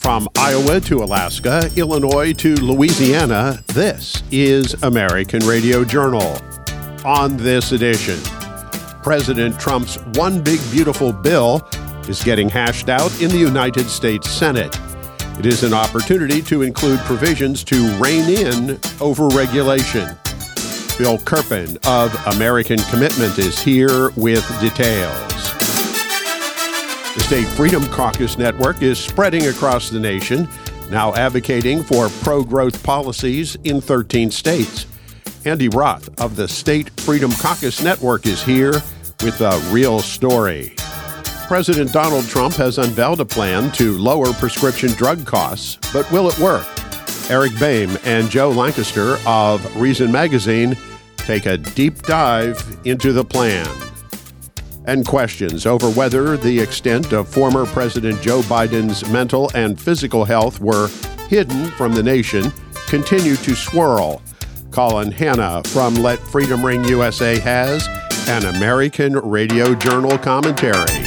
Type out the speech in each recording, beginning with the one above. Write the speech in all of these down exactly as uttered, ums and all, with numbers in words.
From Iowa to Alaska, Illinois to Louisiana, this is American Radio Journal. On this edition, President Trump's One Big Beautiful Bill is getting hashed out in the United States Senate. It is an opportunity to include provisions to rein in overregulation. Bill Kirpin of American Commitment is here with details. The State Freedom Caucus Network is spreading across the nation, now advocating for pro-growth policies in thirteen states. Andy Roth of the State Freedom Caucus Network is here with a real story. President Donald Trump has unveiled a plan to lower prescription drug costs, but will it work? Eric Boehm and Joe Lancaster of Reason Magazine take a deep dive into the plan. And questions over whether the extent of former President Joe Biden's mental and physical health were hidden from the nation continue to swirl. Colin Hanna from Let Freedom Ring U S A has an American Radio Journal commentary.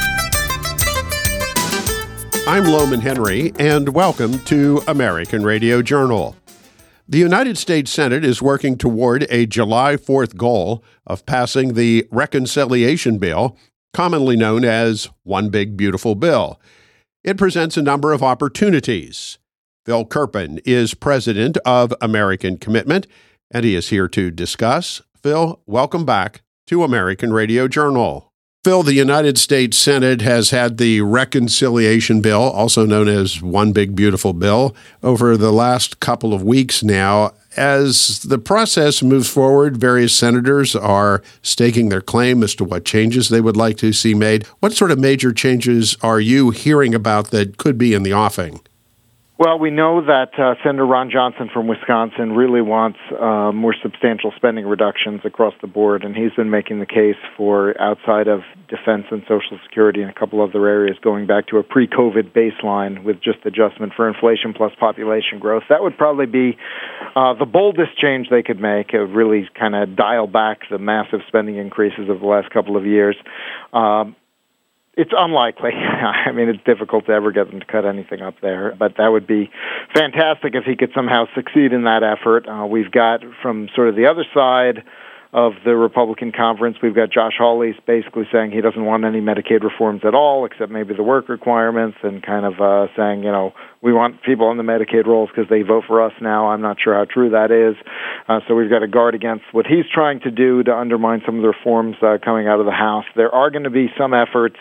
I'm Loman Henry, and welcome to American Radio Journal. The United States Senate is working toward a July fourth goal of passing the Reconciliation Bill, commonly known as One Big Beautiful Bill. It presents a number of opportunities. Phil Kirpin is president of American Commitment, and he is here to discuss. Phil, welcome back to American Radio Journal. Phil, the United States Senate has had the Reconciliation Bill, also known as One Big Beautiful Bill, over the last couple of weeks now. As the process moves forward, various senators are staking their claim as to what changes they would like to see made. What sort of major changes are you hearing about that could be in the offing? Well, we know that uh, Senator Ron Johnson from Wisconsin really wants uh, more substantial spending reductions across the board, and he's been making the case for outside of defense and Social Security and a couple other areas going back to a pre-COVID baseline with just adjustment for inflation plus population growth. That would probably be uh, the boldest change they could make. It would really kind of dial back the massive spending increases of the last couple of years. Um, It's unlikely. I mean, it's difficult to ever get them to cut anything up there, but that would be fantastic if he could somehow succeed in that effort. Uh, we've got, from sort of the other side of the Republican conference, we've got Josh Hawley basically saying he doesn't want any Medicaid reforms at all, except maybe the work requirements, and kind of uh, saying, you know, we want people on the Medicaid rolls because they vote for us now. I'm not sure how true that is. Uh, so we've got to guard against what he's trying to do to undermine some of the reforms uh, coming out of the House. There are going to be some efforts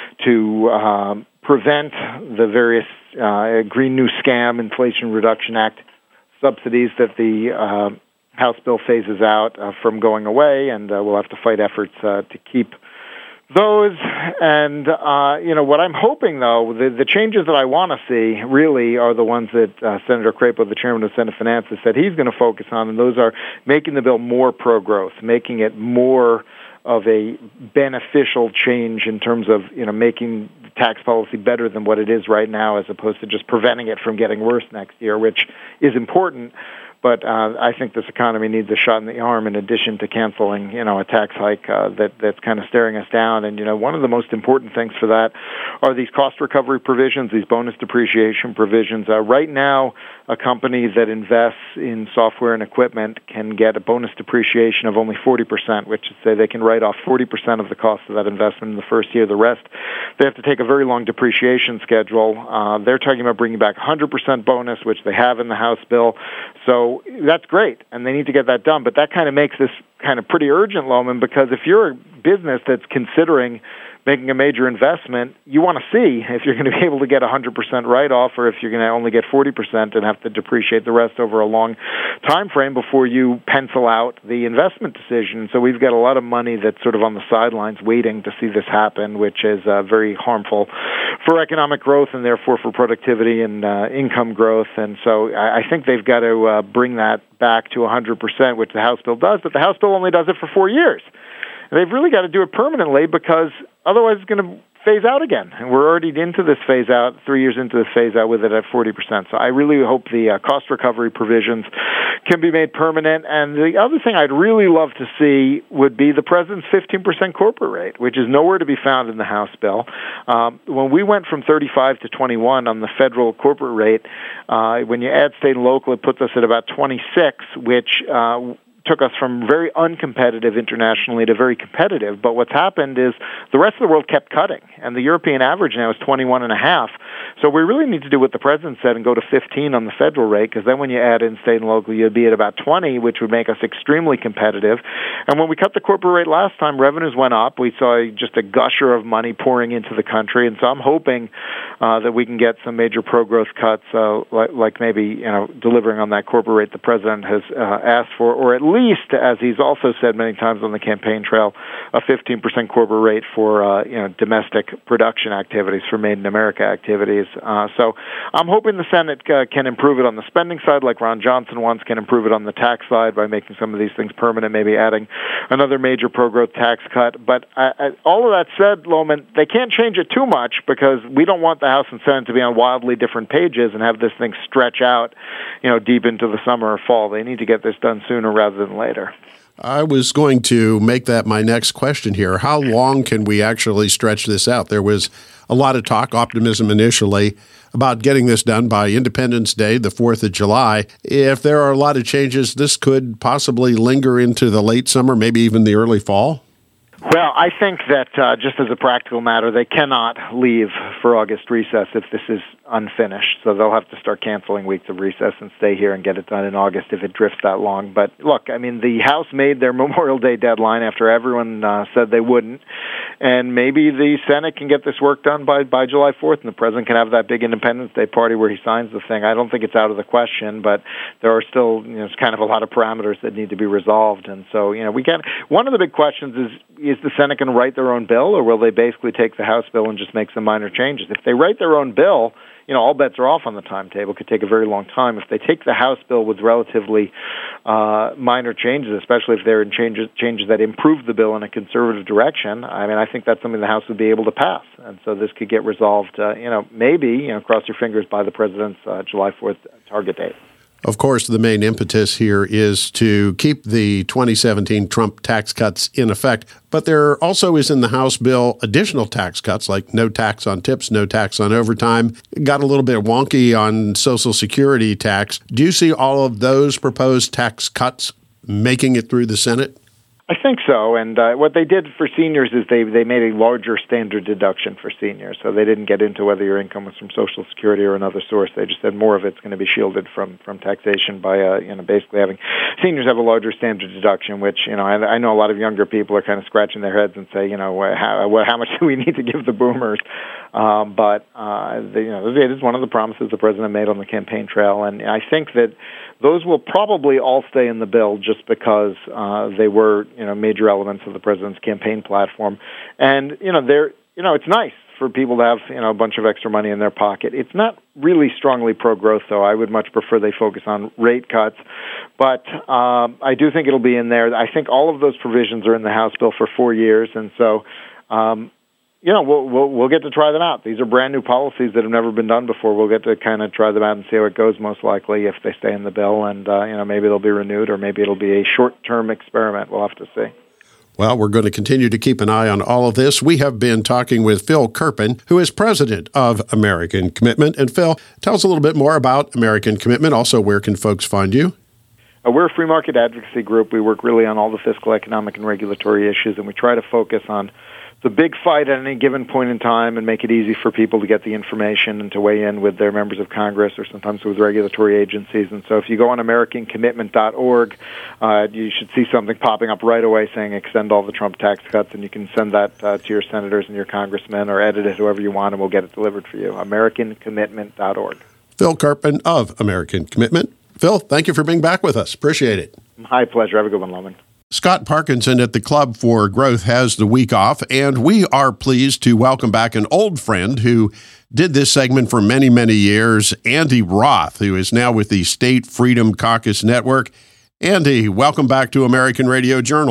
to um, prevent the various uh, Green New Scam, Inflation Reduction Act subsidies that the uh, House bill phases out uh, from going away, and uh, we'll have to fight efforts uh, to keep those. And, uh, you know, what I'm hoping, though, the, the changes that I want to see really are the ones that uh, Senator Crapo, the chairman of Senate Finance, has said he's going to focus on, and those are making the bill more pro-growth, making it more of a beneficial change in terms of, you know, making tax policy better than what it is right now, as opposed to just preventing it from getting worse next year, which is important. But uh, I think this economy needs a shot in the arm in addition to canceling, you know, a tax hike uh, that that's kind of staring us down. And, you know, one of the most important things for that are these cost recovery provisions, these bonus depreciation provisions. Uh, right now, a company that invests in software and equipment can get a bonus depreciation of only forty percent, which is say they can write off forty percent of the cost of that investment in the first year. The rest, they have to take a very long depreciation schedule. Uh, they're talking about bringing back one hundred percent bonus, which they have in the House bill. So that's great, and they need to get that done. But that kind of makes this kind of pretty urgent, Loman, because if you're a business that's considering making a major investment, you want to see if you're going to be able to get one hundred percent write-off or if you're going to only get forty percent and have to depreciate the rest over a long time frame before you pencil out the investment decision. So we've got a lot of money that's sort of on the sidelines waiting to see this happen, which is uh, very harmful for economic growth and therefore for productivity and uh, income growth. And so I, I think they've got to uh, bring that back to one hundred percent, which the House bill does, but the House bill only does it for four years. They've really got to do it permanently because otherwise it's going to phase out again. And we're already into this phase out, three years into this phase out with it at forty percent. So I really hope the uh, cost recovery provisions can be made permanent. And the other thing I'd really love to see would be the president's fifteen percent corporate rate, which is nowhere to be found in the House bill. Um, when we went from thirty-five to twenty-one on the federal corporate rate, uh, when you add state and local, it puts us at about twenty-six, which uh, took us from very uncompetitive internationally to very competitive. But what's happened is the rest of the world kept cutting, and the European average now is twenty-one and a half. So we really need to do what the president said and go to fifteen on the federal rate, because then when you add in state and local, you'd be at about twenty, which would make us extremely competitive. And when we cut the corporate rate last time, revenues went up. We saw just a gusher of money pouring into the country, and so I'm hoping uh, that we can get some major pro-growth cuts, uh, like, like maybe you know delivering on that corporate rate the president has uh, asked for, or at least, as he's also said many times on the campaign trail, a fifteen percent corporate rate for uh, you know domestic production activities, for Made in America activities. Uh, so I'm hoping the Senate uh, can improve it on the spending side, like Ron Johnson wants, can improve it on the tax side by making some of these things permanent, maybe adding another major pro-growth tax cut. But I, I, all of that said, Lohman, they can't change it too much, because we don't want the House and Senate to be on wildly different pages and have this thing stretch out, you know, deep into the summer or fall. They need to get this done sooner rather than later. I was going to make that my next question here. How long can we actually stretch this out? There was a lot of talk, optimism initially, about getting this done by Independence Day, the fourth of July. If there are a lot of changes, this could possibly linger into the late summer, maybe even the early fall? Well, I think that uh, just as a practical matter, they cannot leave for August recess if this is unfinished. So they'll have to start canceling weeks of recess and stay here and get it done in August if it drifts that long. But look, I mean, the House made their Memorial Day deadline after everyone uh, said they wouldn't. And maybe the Senate can get this work done by, by July fourth, and the president can have that big Independence Day party where he signs the thing. I don't think it's out of the question, but there are still, you know, it's kind of a lot of parameters that need to be resolved. And so, you know, we can. One of the big questions is, is the Senate going to write their own bill, or will they basically take the House bill and just make some minor changes? If they write their own bill, you know, all bets are off on the timetable. It could take a very long time. If they take the House bill with relatively uh, minor changes, especially if they're in changes changes that improve the bill in a conservative direction, I mean, I think that's something the House would be able to pass. And so this could get resolved, uh, you know, maybe, you know, cross your fingers, by the president's uh, July fourth target date. Of course, the main impetus here is to keep the twenty seventeen Trump tax cuts in effect. But there also is in the House bill additional tax cuts, like no tax on tips, no tax on overtime. It got a little bit wonky on Social Security tax. Do you see all of those proposed tax cuts making it through the Senate? I think so, and uh, what they did for seniors is they they made a larger standard deduction for seniors, so they didn't get into whether your income was from Social Security or another source. They just said more of it's going to be shielded from, from taxation by uh, you know basically having seniors have a larger standard deduction, which you know I, I know a lot of younger people are kind of scratching their heads and say, you know how how much do we need to give the boomers? Um, but uh, the, you know it is one of the promises the president made on the campaign trail, and I think that those will probably all stay in the bill just because uh, they were, you know, major elements of the president's campaign platform. And, you know, they're, you know, it's nice for people to have, you know, a bunch of extra money in their pocket. It's not really strongly pro-growth, though. I would much prefer they focus on rate cuts. But um, I do think it'll be in there. I think all of those provisions are in the House bill for four years. And so, um, you know, we'll, we'll we'll get to try them out. These are brand new policies that have never been done before. We'll get to kind of try them out and see how it goes, most likely, if they stay in the bill. And, uh, you know, maybe they'll be renewed, or maybe it'll be a short-term experiment. We'll have to see. Well, we're going to continue to keep an eye on all of this. We have been talking with Phil Kerpen, who is president of American Commitment. And Phil, tell us a little bit more about American Commitment. Also, where can folks find you? Uh, we're a free market advocacy group. We work really on all the fiscal, economic, and regulatory issues, and we try to focus on the big fight at any given point in time and make it easy for people to get the information and to weigh in with their members of Congress or sometimes with regulatory agencies. And so if you go on American Commitment dot org, uh, you should see something popping up right away saying extend all the Trump tax cuts, and you can send that uh, to your senators and your congressmen, or edit it however you want, and we'll get it delivered for you. American Commitment dot org. Phil Kerpen of American Commitment. Phil, thank you for being back with us. Appreciate it. My pleasure. Have a good one, Lohman. Scott Parkinson at the Club for Growth has the week off, and we are pleased to welcome back an old friend who did this segment for many, many years, Andy Roth, who is now with the State Freedom Caucus Network. Andy, welcome back to American Radio Journal.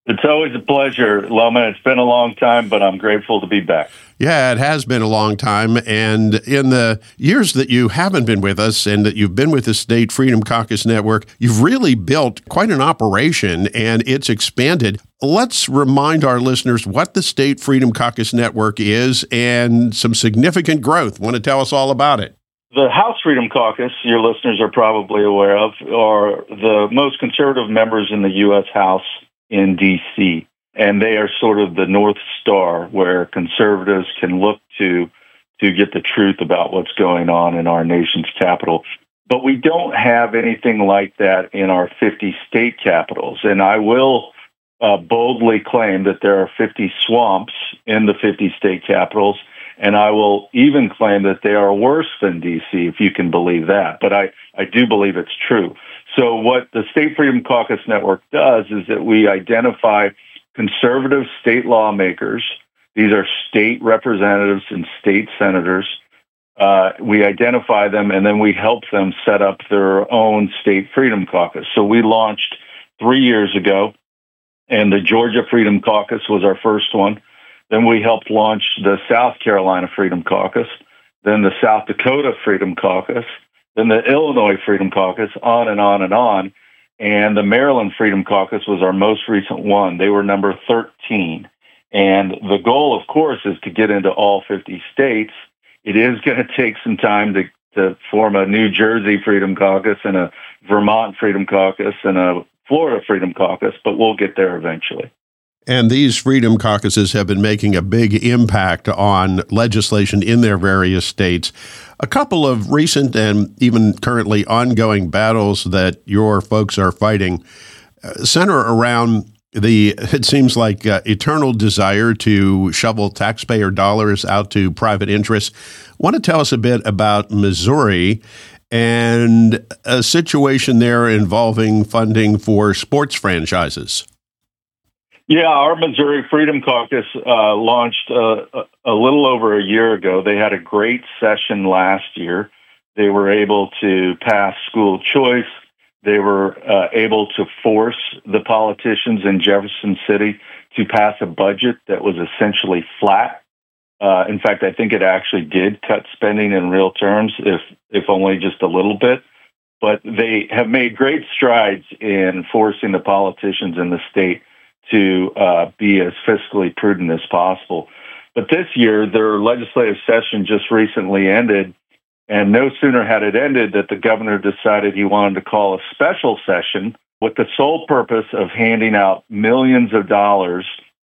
It's always a pleasure, Loman. It's been a long time, but I'm grateful to be back. Yeah, it has been a long time. And in the years that you haven't been with us and that you've been with the State Freedom Caucus Network, you've really built quite an operation and it's expanded. Let's remind our listeners what the State Freedom Caucus Network is and some significant growth. Want to tell us all about it? The House Freedom Caucus, your listeners are probably aware of, are the most conservative members in the U S House in D C, and they are sort of the North Star where conservatives can look to to get the truth about what's going on in our nation's capital. But we don't have anything like that in our fifty state capitals, and I will uh, boldly claim that there are fifty swamps in the fifty state capitals, and I will even claim that they are worse than D C, if you can believe that. But I, I do believe it's true. So what the State Freedom Caucus Network does is that we identify conservative state lawmakers. These are state representatives and state senators. Uh, we identify them, and then we help them set up their own State Freedom Caucus. So we launched three years ago, and the Georgia Freedom Caucus was our first one. Then we helped launch the South Carolina Freedom Caucus, then the South Dakota Freedom Caucus, then the Illinois Freedom Caucus, on and on and on. And the Maryland Freedom Caucus was our most recent one. They were number thirteen. And the goal, of course, is to get into all fifty states. It is going to take some time to, to form a New Jersey Freedom Caucus and a Vermont Freedom Caucus and a Florida Freedom Caucus, but we'll get there eventually. And these freedom caucuses have been making a big impact on legislation in their various states. A couple of recent and even currently ongoing battles that your folks are fighting uh, center around the, it seems like, uh, eternal desire to shovel taxpayer dollars out to private interests. Want to tell us a bit about Missouri and a situation there involving funding for sports franchises? Yeah, our Missouri Freedom Caucus uh, launched uh, a, a little over a year ago. They had a great session last year. They were able to pass school choice. They were uh, able to force the politicians in Jefferson City to pass a budget that was essentially flat. Uh, in fact, I think it actually did cut spending in real terms, if if only just a little bit. But they have made great strides in forcing the politicians in the state to uh, be as fiscally prudent as possible. But this year, their legislative session just recently ended, and no sooner had it ended that the governor decided he wanted to call a special session with the sole purpose of handing out millions of dollars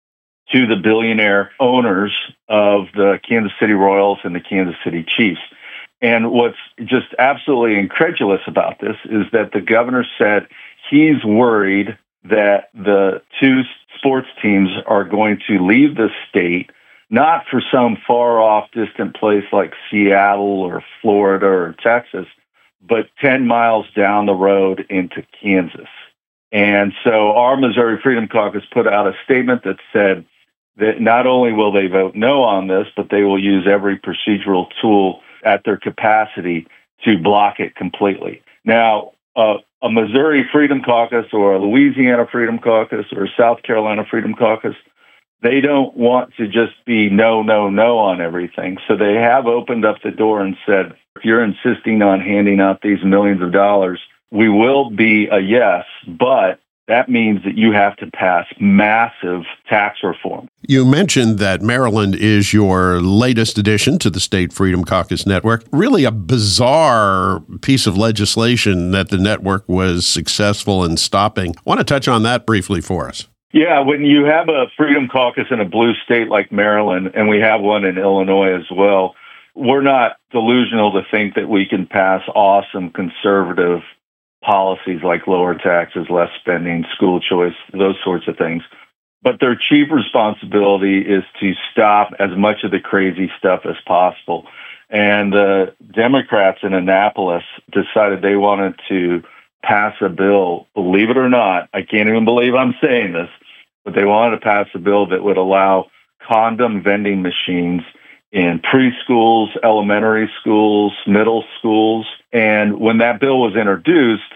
to the billionaire owners of the Kansas City Royals and the Kansas City Chiefs. And what's just absolutely incredulous about this is that the governor said he's worried that the two sports teams are going to leave the state, not for some far-off distant place like Seattle or Florida or Texas, but ten miles down the road into Kansas. And so our Missouri Freedom Caucus put out a statement that said that not only will they vote no on this, but they will use every procedural tool at their capacity to block it completely. Now, uh, a Missouri Freedom Caucus or a Louisiana Freedom Caucus or a South Carolina Freedom Caucus, they don't want to just be no, no, no on everything. So they have opened up the door and said, if you're insisting on handing out these millions of dollars, we will be a yes, but that means that you have to pass massive tax reform. You mentioned that Maryland is your latest addition to the State Freedom Caucus Network. Really a bizarre piece of legislation that the network was successful in stopping. I want to touch on that briefly for us. Yeah, when you have a Freedom Caucus in a blue state like Maryland, and we have one in Illinois as well, we're not delusional to think that we can pass awesome conservative policies like lower taxes, less spending, school choice, those sorts of things. But their chief responsibility is to stop as much of the crazy stuff as possible. And the Democrats in Annapolis decided they wanted to pass a bill, believe it or not, I can't even believe I'm saying this, but they wanted to pass a bill that would allow condom vending machines in preschools, elementary schools, middle schools. And when that bill was introduced,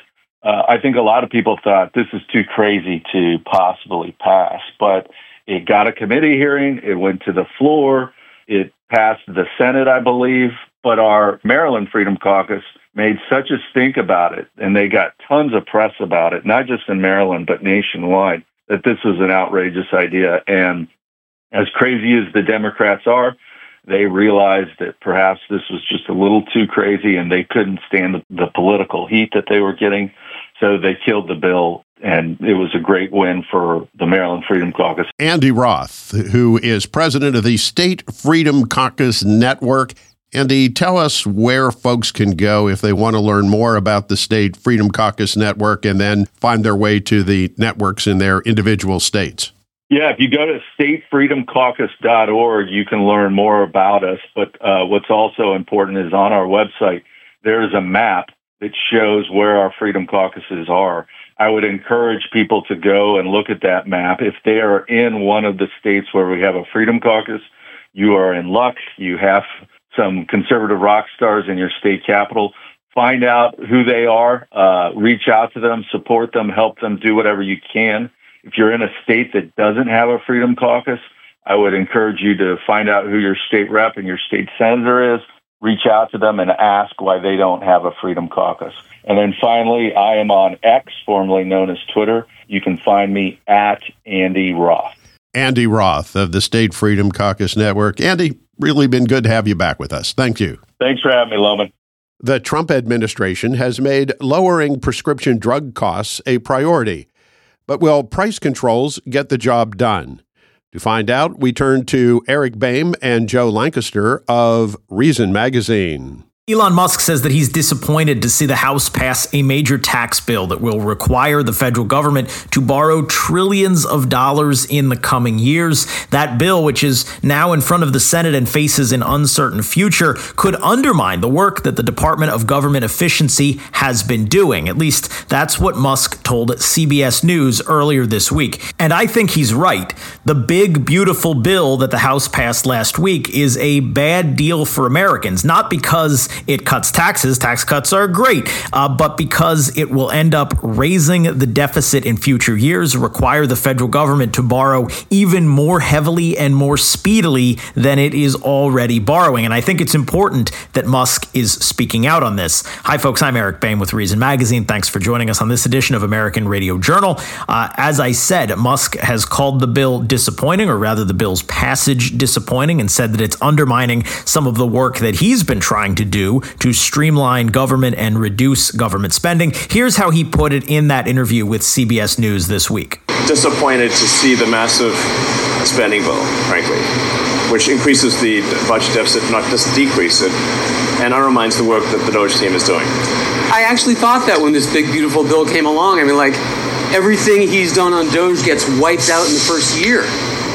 uh, I think a lot of people thought this is too crazy to possibly pass, but it got a committee hearing. It went to the floor. It passed the Senate, I believe, but our Maryland Freedom Caucus made such a stink about it, and they got tons of press about it, not just in Maryland, but nationwide, that this was an outrageous idea. And as crazy as the Democrats are, they realized that perhaps this was just a little too crazy, and they couldn't stand the, the political heat that they were getting, so they killed the bill. And it was a great win for the Maryland Freedom Caucus. Andy Roth, who is president of the State Freedom Caucus Network. Andy, tell us where folks can go if they want to learn more about the State Freedom Caucus Network and then find their way to the networks in their individual states. Yeah, if you go to state freedom caucus dot org, you can learn more about us. But uh, what's also important is on our website, there is a map that shows where our Freedom Caucuses are. I would encourage people to go and look at that map. If they are in one of the states where we have a Freedom Caucus, you are in luck. You have some conservative rock stars in your state capital. Find out who they are, uh, reach out to them, support them, help them, do whatever you can. If you're in a state that doesn't have a Freedom Caucus, I would encourage you to find out who your state rep and your state senator is, reach out to them and ask why they don't have a Freedom Caucus. And then finally, I am on X, formerly known as Twitter. You can find me at Andy Roth. Andy Roth of the State Freedom Caucus Network. Andy, really been good to have you back with us. Thank you. Thanks for having me, Loman. The Trump administration has made lowering prescription drug costs a priority. But will price controls get the job done? To find out, we turn to Eric Boehm and Joe Lancaster of Reason Magazine. Elon Musk says that he's disappointed to see the House pass a major tax bill that will require the federal government to borrow trillions of dollars in the coming years. That bill, which is now in front of the Senate and faces an uncertain future, could undermine the work that the Department of Government Efficiency has been doing. At least that's what Musk told C B S News earlier this week. And I think he's right. The big, beautiful bill that the House passed last week is a bad deal for Americans, not because it cuts taxes. Tax cuts are great, uh, but because it will end up raising the deficit in future years, require the federal government to borrow even more heavily and more speedily than it is already borrowing. And I think it's important that Musk is speaking out on this. Hi, folks. I'm Eric Boehm with Reason Magazine. Thanks for joining us on this edition of American Radio Journal. Uh, as I said, Musk has called the bill disappointing, or rather the bill's passage disappointing, and said that it's undermining some of the work that he's been trying to do to streamline government and reduce government spending. Here's how he put it in that interview with C B S News this week. Disappointed to see the massive spending bill, frankly, which increases the budget deficit, not just decrease it, and undermines the work that the Doge team is doing. I actually thought that when this big, beautiful bill came along. I mean, like, everything he's done on Doge gets wiped out in the first year.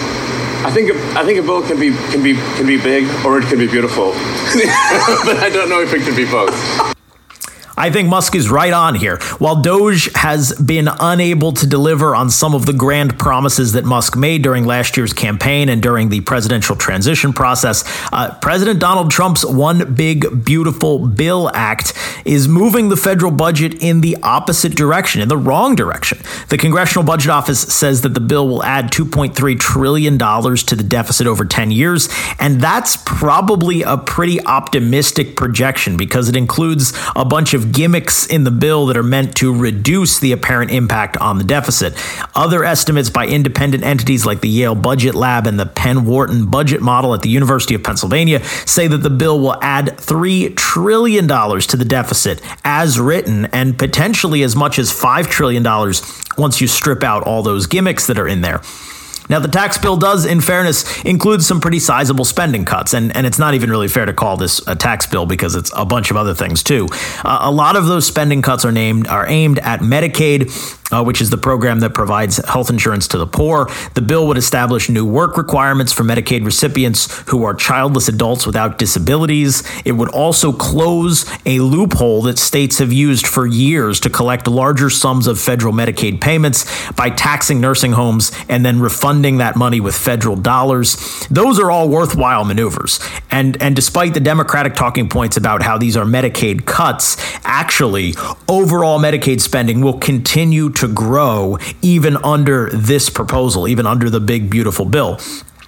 I think I think a bill can be can be can be big or it can be beautiful, but I don't know if it can be both. I think Musk is right on here. While Doge has been unable to deliver on some of the grand promises that Musk made during last year's campaign and during the presidential transition process, uh, President Donald Trump's One Big Beautiful Bill Act is moving the federal budget in the opposite direction, in the wrong direction. The Congressional Budget Office says that the bill will add two point three trillion dollars to the deficit over ten years, and that's probably a pretty optimistic projection because it includes a bunch of gimmicks in the bill that are meant to reduce the apparent impact on the deficit. Other estimates by independent entities like the Yale Budget Lab and the Penn Wharton Budget Model at the University of Pennsylvania say that the bill will add three trillion dollars to the deficit as written, and potentially as much as five trillion dollars once you strip out all those gimmicks that are in there. Now, the tax bill does, in fairness, include some pretty sizable spending cuts, and, and it's not even really fair to call this a tax bill because it's a bunch of other things, too. Uh, a lot of those spending cuts are named are aimed at Medicaid Uh, which is the program that provides health insurance to the poor. The bill would establish new work requirements for Medicaid recipients who are childless adults without disabilities. It would also close a loophole that states have used for years to collect larger sums of federal Medicaid payments by taxing nursing homes and then refunding that money with federal dollars. Those are all worthwhile maneuvers. And, and despite the Democratic talking points about how these are Medicaid cuts, actually, overall Medicaid spending will continue to grow even under this proposal, even under the big, beautiful bill.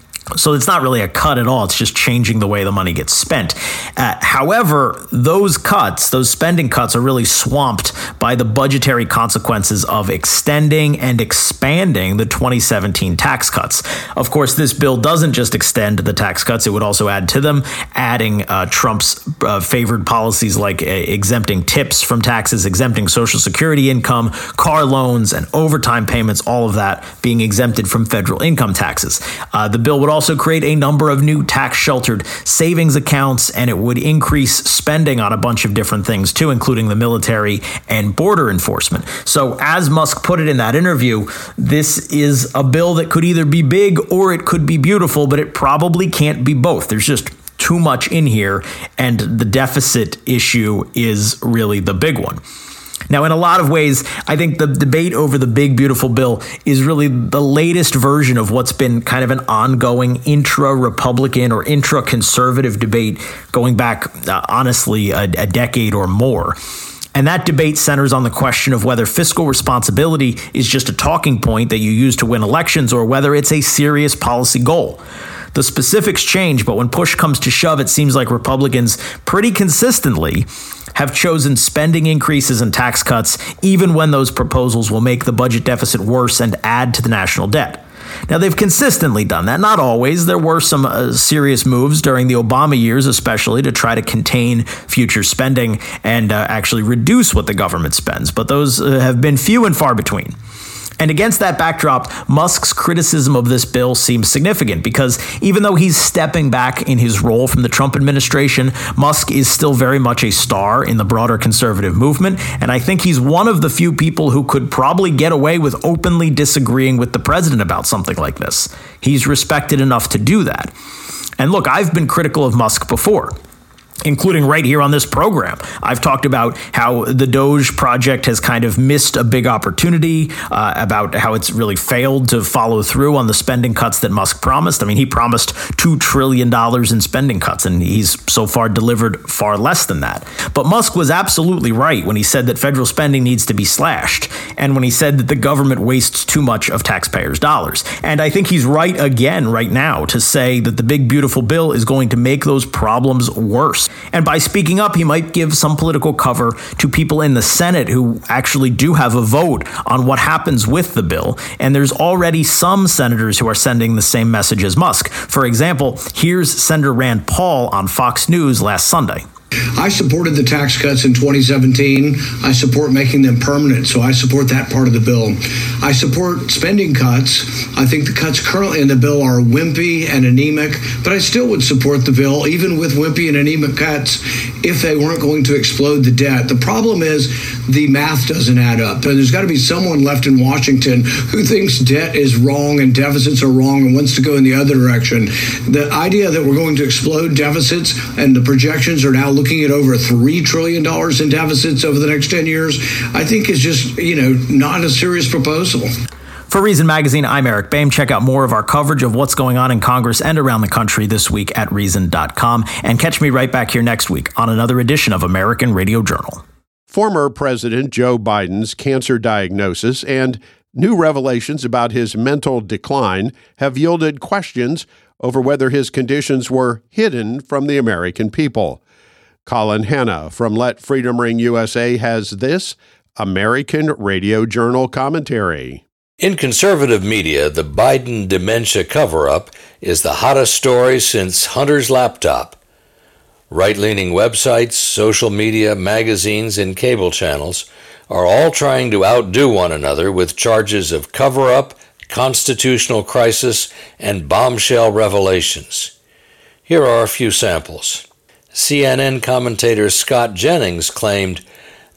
So it's not really a cut at all. It's just changing the way the money gets spent. Uh, however, those cuts, those spending cuts are really swamped by the budgetary consequences of extending and expanding the twenty seventeen tax cuts. Of course, this bill doesn't just extend the tax cuts. It would also add to them, adding uh, Trump's uh, favored policies like uh, exempting tips from taxes, exempting Social Security income, car loans, and overtime payments, all of that being exempted from federal income taxes. Uh, the bill would also also create a number of new tax-sheltered savings accounts, and it would increase spending on a bunch of different things too, including the military and border enforcement. So as Musk put it in that interview, this is a bill that could either be big or it could be beautiful, but it probably can't be both. There's just too much in here, and the deficit issue is really the big one. Now, in a lot of ways, I think the debate over the big, beautiful bill is really the latest version of what's been kind of an ongoing intra-Republican or intra-conservative debate going back, uh, honestly, a, a decade or more. And that debate centers on the question of whether fiscal responsibility is just a talking point that you use to win elections or whether it's a serious policy goal. The specifics change, but when push comes to shove, it seems like Republicans pretty consistently have chosen spending increases and tax cuts, even when those proposals will make the budget deficit worse and add to the national debt. Now, they've consistently done that. Not always. There were some uh, serious moves during the Obama years, especially to try to contain future spending and uh, actually reduce what the government spends. But those uh, have been few and far between. And against that backdrop, Musk's criticism of this bill seems significant because even though he's stepping back in his role from the Trump administration, Musk is still very much a star in the broader conservative movement. And I think he's one of the few people who could probably get away with openly disagreeing with the president about something like this. He's respected enough to do that. And look, I've been critical of Musk before, including right here on this program. I've talked about how the Doge project has kind of missed a big opportunity, uh, about how it's really failed to follow through on the spending cuts that Musk promised. I mean, he promised two trillion dollars in spending cuts, and he's so far delivered far less than that. But Musk was absolutely right when he said that federal spending needs to be slashed, and when he said that the government wastes too much of taxpayers' dollars. And I think he's right again right now to say that the big, beautiful bill is going to make those problems worse. And by speaking up, he might give some political cover to people in the Senate who actually do have a vote on what happens with the bill. And there's already some senators who are sending the same message as Musk. For example, here's Senator Rand Paul on Fox News last Sunday. I supported the tax cuts in twenty seventeen. I support making them permanent, so I support that part of the bill. I support spending cuts. I think the cuts currently in the bill are wimpy and anemic, but I still would support the bill, even with wimpy and anemic cuts, if they weren't going to explode the debt. The problem is the math doesn't add up. And there's got to be someone left in Washington who thinks debt is wrong and deficits are wrong and wants to go in the other direction. The idea that we're going to explode deficits and the projections are now looking at over three trillion dollars in deficits over the next ten years, I think is just, you know, not a serious proposal. For Reason Magazine, I'm Eric Boehm. Check out more of our coverage of what's going on in Congress and around the country this week at reason dot com. And catch me right back here next week on another edition of American Radio Journal. Former President Joe Biden's cancer diagnosis and new revelations about his mental decline have yielded questions over whether his conditions were hidden from the American people. Colin Hanna from Let Freedom Ring U S A has this American Radio Journal commentary. In conservative media, the Biden dementia cover-up is the hottest story since Hunter's laptop. Right-leaning websites, social media, magazines, and cable channels are all trying to outdo one another with charges of cover-up, constitutional crisis, and bombshell revelations. Here are a few samples. C N N commentator Scott Jennings claimed,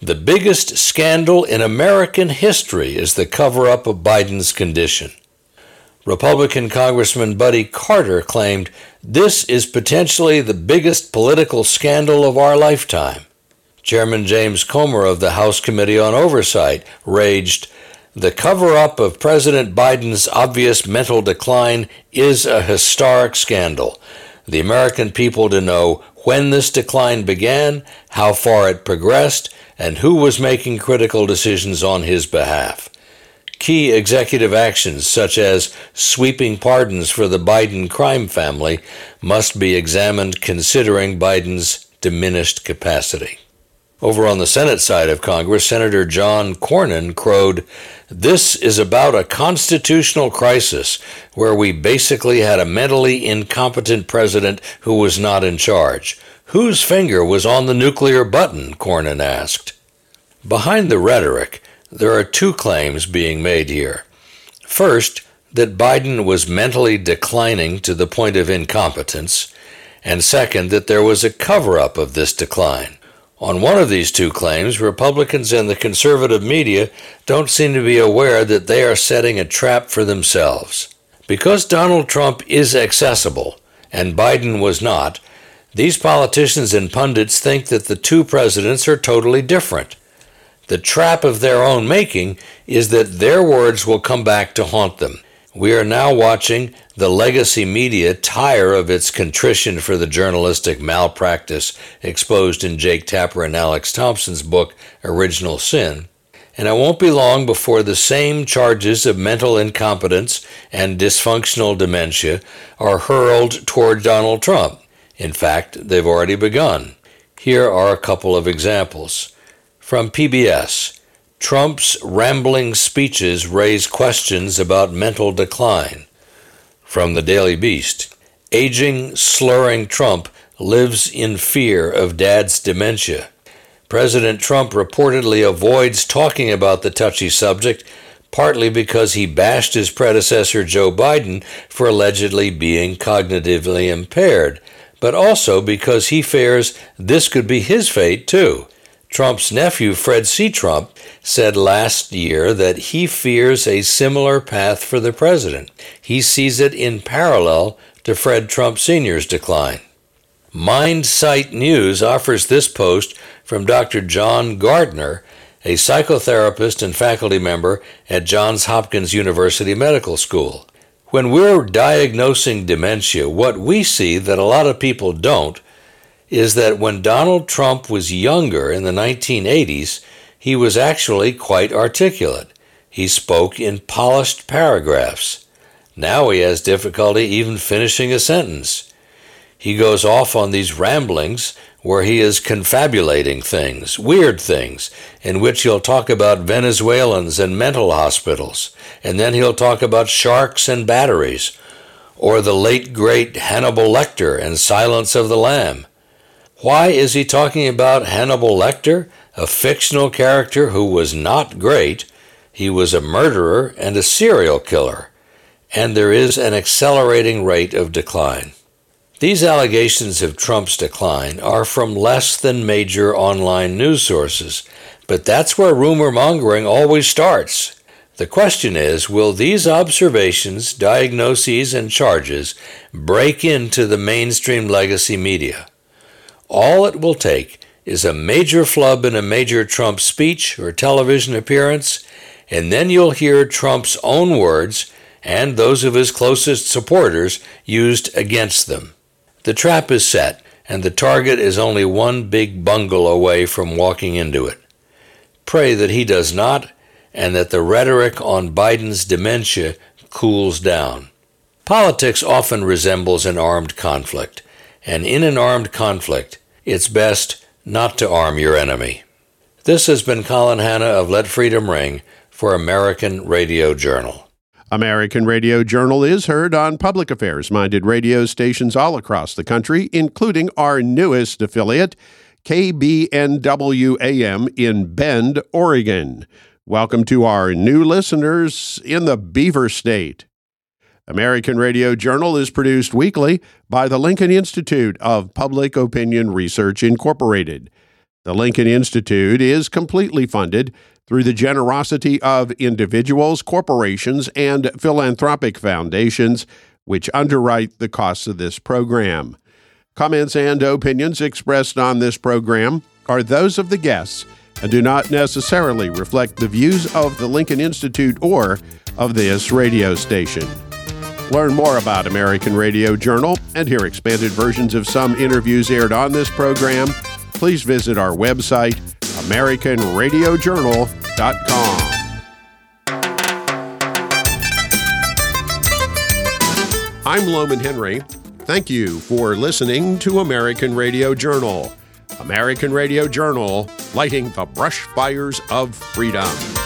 The biggest scandal in American history is the cover-up of Biden's condition. Republican Congressman Buddy Carter claimed, "This is potentially the biggest political scandal of our lifetime." Chairman James Comer of the House Committee on Oversight raged, "The cover-up of President Biden's obvious mental decline is a historic scandal. The American people to know when this decline began, how far it progressed, and who was making critical decisions on his behalf. Key executive actions, such as sweeping pardons for the Biden crime family, must be examined considering Biden's diminished capacity." Over on the Senate side of Congress, Senator John Cornyn crowed, "This is about a constitutional crisis where we basically had a mentally incompetent president who was not in charge. Whose finger was on the nuclear button?" Cornyn asked. Behind the rhetoric, there are two claims being made here. First, that Biden was mentally declining to the point of incompetence, and second, that there was a cover-up of this decline. On one of these two claims, Republicans and the conservative media don't seem to be aware that they are setting a trap for themselves. Because Donald Trump is accessible, and Biden was not, these politicians and pundits think that the two presidents are totally different. The trap of their own making is that their words will come back to haunt them. We are now watching the legacy media tire of its contrition for the journalistic malpractice exposed in Jake Tapper and Alex Thompson's book, Original Sin, and it won't be long before the same charges of mental incompetence and dysfunctional dementia are hurled toward Donald Trump. In fact, they've already begun. Here are a couple of examples. From P B S, Trump's rambling speeches raise questions about mental decline. From the Daily Beast, aging, slurring Trump lives in fear of dad's dementia. President Trump reportedly avoids talking about the touchy subject, partly because he bashed his predecessor Joe Biden for allegedly being cognitively impaired, but also because he fears this could be his fate too. Trump's nephew, Fred C. Trump, said last year that he fears a similar path for the president. He sees it in parallel to Fred Trump Senior's decline. MindSight News offers this post from Doctor John Gardner, a psychotherapist and faculty member at Johns Hopkins University Medical School. When we're diagnosing dementia, what we see that a lot of people don't is that when Donald Trump was younger in the nineteen eighties, he was actually quite articulate. He spoke in polished paragraphs. Now he has difficulty even finishing a sentence. He goes off on these ramblings where he is confabulating things, weird things, in which he'll talk about Venezuelans and mental hospitals, and then he'll talk about sharks and batteries, or the late great Hannibal Lecter and Silence of the Lamb. Why is he talking about Hannibal Lecter, a fictional character who was not great? He was a murderer and a serial killer, and there is an accelerating rate of decline. These allegations of Trump's decline are from less than major online news sources, but that's where rumor mongering always starts. The question is, will these observations, diagnoses, and charges break into the mainstream legacy media? All it will take is a major flub in a major Trump speech or television appearance, and then you'll hear Trump's own words and those of his closest supporters used against them. The trap is set, and the target is only one big bungle away from walking into it. Pray that he does not, and that the rhetoric on Biden's dementia cools down. Politics often resembles an armed conflict, and in an armed conflict, it's best not to arm your enemy. This has been Colin Hanna of Let Freedom Ring for American Radio Journal. American Radio Journal is heard on public affairs-minded radio stations all across the country, including our newest affiliate, K B N W A M in Bend, Oregon. Welcome to our new listeners in the Beaver State. American Radio Journal is produced weekly by the Lincoln Institute of Public Opinion Research, Incorporated. The Lincoln Institute is completely funded through the generosity of individuals, corporations, and philanthropic foundations, which underwrite the costs of this program. Comments and opinions expressed on this program are those of the guests and do not necessarily reflect the views of the Lincoln Institute or of this radio station. Learn more about American Radio Journal and hear expanded versions of some interviews aired on this program. Please visit our website, american radio journal dot com. I'm Loman Henry. Thank you for listening to American Radio Journal. American Radio Journal, lighting the brush fires of freedom.